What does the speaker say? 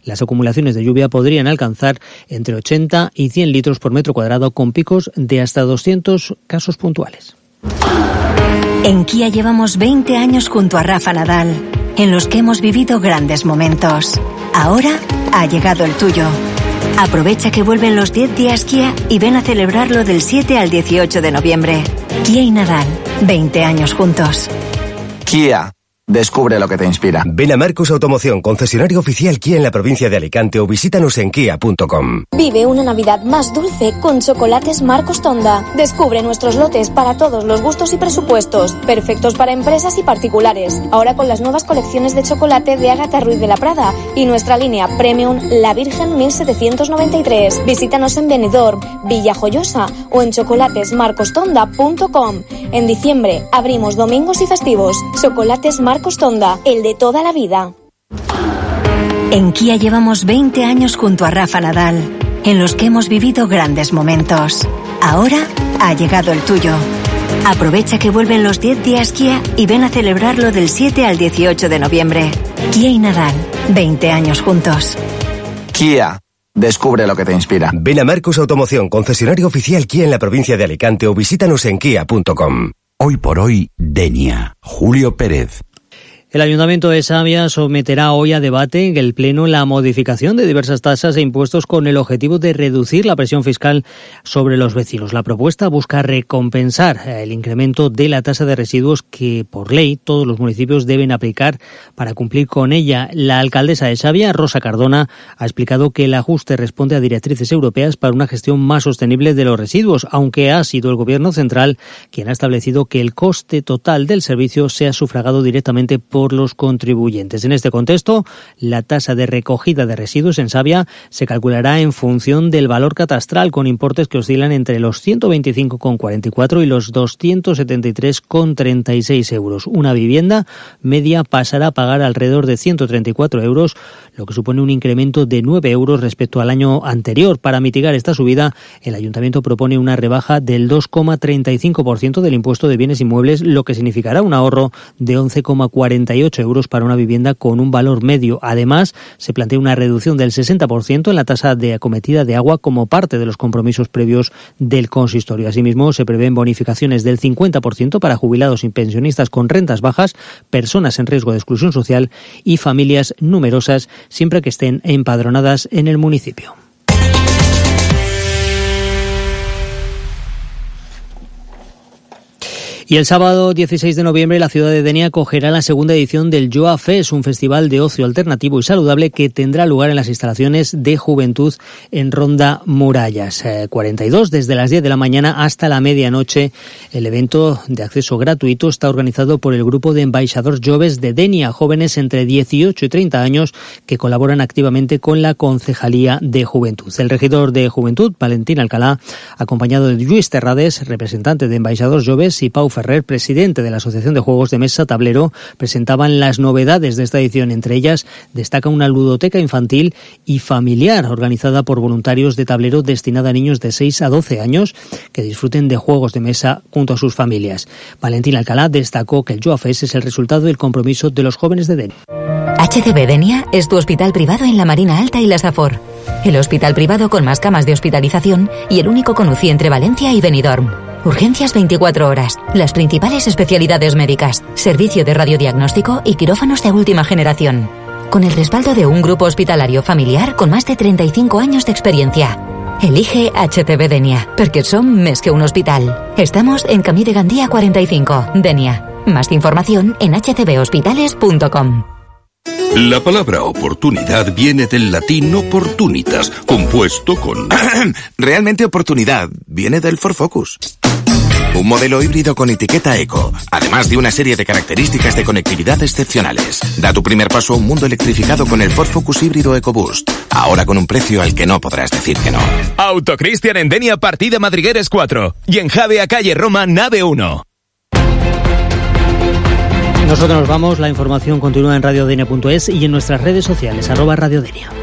Las acumulaciones de lluvia podrían alcanzar entre 80 y 100 litros por metro cuadrado, con picos de hasta 200 casos puntuales. En Kia llevamos 20 años junto a Rafa Nadal, en los que hemos vivido grandes momentos. Ahora ha llegado el tuyo. Aprovecha que vuelven los 10 días Kia y ven a celebrarlo del 7 al 18 de noviembre. Kia y Nadal, 20 años juntos. Kia. Descubre lo que te inspira. Ven a Marcos Automoción, concesionario oficial Kia en la provincia de Alicante, o visítanos en kia.com. Vive una Navidad más dulce con chocolates Marcos Tonda. Descubre nuestros lotes para todos los gustos y presupuestos, perfectos para empresas y particulares. Ahora con las nuevas colecciones de chocolate de Ágata Ruiz de la Prada y nuestra línea Premium La Virgen 1793. Visítanos en Benidorm, Villajoyosa o en chocolatesmarcostonda.com. En diciembre abrimos domingos y festivos. Chocolates Marcos Tonda, el de toda la vida. En Kia llevamos 20 años junto a Rafa Nadal, en los que hemos vivido grandes momentos. Ahora ha llegado el tuyo. Aprovecha que vuelven los 10 días Kia y ven a celebrarlo del 7 al 18 de noviembre. Kia y Nadal, 20 años juntos. Kia. Descubre lo que te inspira. Ven a Marcos Automoción, concesionario oficial Kia en la provincia de Alicante, o visítanos en kia.com. Hoy por hoy, Denia. Julio Pérez. El Ayuntamiento de Savia someterá hoy a debate en el Pleno la modificación de diversas tasas e impuestos con el objetivo de reducir la presión fiscal sobre los vecinos. La propuesta busca recompensar el incremento de la tasa de residuos que, por ley, todos los municipios deben aplicar para cumplir con ella. La alcaldesa de Savia, Rosa Cardona, ha explicado que el ajuste responde a directrices europeas para una gestión más sostenible de los residuos, aunque ha sido el Gobierno central quien ha establecido que el coste total del servicio sea sufragado directamente por los contribuyentes. En este contexto, la tasa de recogida de residuos en Savia se calculará en función del valor catastral, con importes que oscilan entre los 125,44 y los 273,36 euros. Una vivienda media pasará a pagar alrededor de 134 euros, lo que supone un incremento de 9 euros respecto al año anterior. Para mitigar esta subida, el Ayuntamiento propone una rebaja del 2,35% del impuesto de bienes inmuebles, lo que significará un ahorro de 11,48 euros para una vivienda con un valor medio. Además, se plantea una reducción del 60% en la tasa de acometida de agua como parte de los compromisos previos del consistorio. Asimismo, se prevén bonificaciones del 50% para jubilados y pensionistas con rentas bajas, personas en riesgo de exclusión social y familias numerosas, siempre que estén empadronadas en el municipio. Y el sábado 16 de noviembre la ciudad de Denia acogerá la segunda edición del Joa Fest, un festival de ocio alternativo y saludable que tendrá lugar en las instalaciones de Juventud en Ronda Murallas. 42 desde las 10 de la mañana hasta la medianoche. El evento de acceso gratuito está organizado por el grupo de Embaixadors Joves de Denia, jóvenes entre 18 y 30 años que colaboran activamente con la Concejalía de Juventud. El regidor de Juventud, Valentín Alcalá, acompañado de Lluís Terrades, representante de Embaixadors Joves, y Pau Ferrer, presidente de la Asociación de Juegos de Mesa Tablero, presentaban las novedades de esta edición. Entre ellas destaca una ludoteca infantil y familiar organizada por voluntarios de tablero destinada a niños de 6 a 12 años que disfruten de juegos de mesa junto a sus familias. Valentín Alcalá destacó que el Joa Fest es el resultado del compromiso de los jóvenes de Denia. HCB Denia es tu hospital privado en la Marina Alta y la Safor. El hospital privado con más camas de hospitalización y el único con UCI entre Valencia y Benidorm. Urgencias 24 horas, las principales especialidades médicas, servicio de radiodiagnóstico y quirófanos de última generación. Con el respaldo de un grupo hospitalario familiar con más de 35 años de experiencia. Elige HCB Denia, porque son més que un hospital. Estamos en Camí de Gandía 45, Denia. Más información en hcbhospitales.com. La palabra oportunidad viene del latín opportunitas, compuesto con... Realmente oportunidad viene del Ford Focus. Un modelo híbrido con etiqueta eco, además de una serie de características de conectividad excepcionales. Da tu primer paso a un mundo electrificado con el Ford Focus híbrido EcoBoost. Ahora con un precio al que no podrás decir que no. Autocristian en Denia, partida Madrigueres 4. Y en Javea, calle Roma, nave 1. Nosotros nos vamos, la información continúa en radiodenia.es y en nuestras redes sociales, @radiodenia.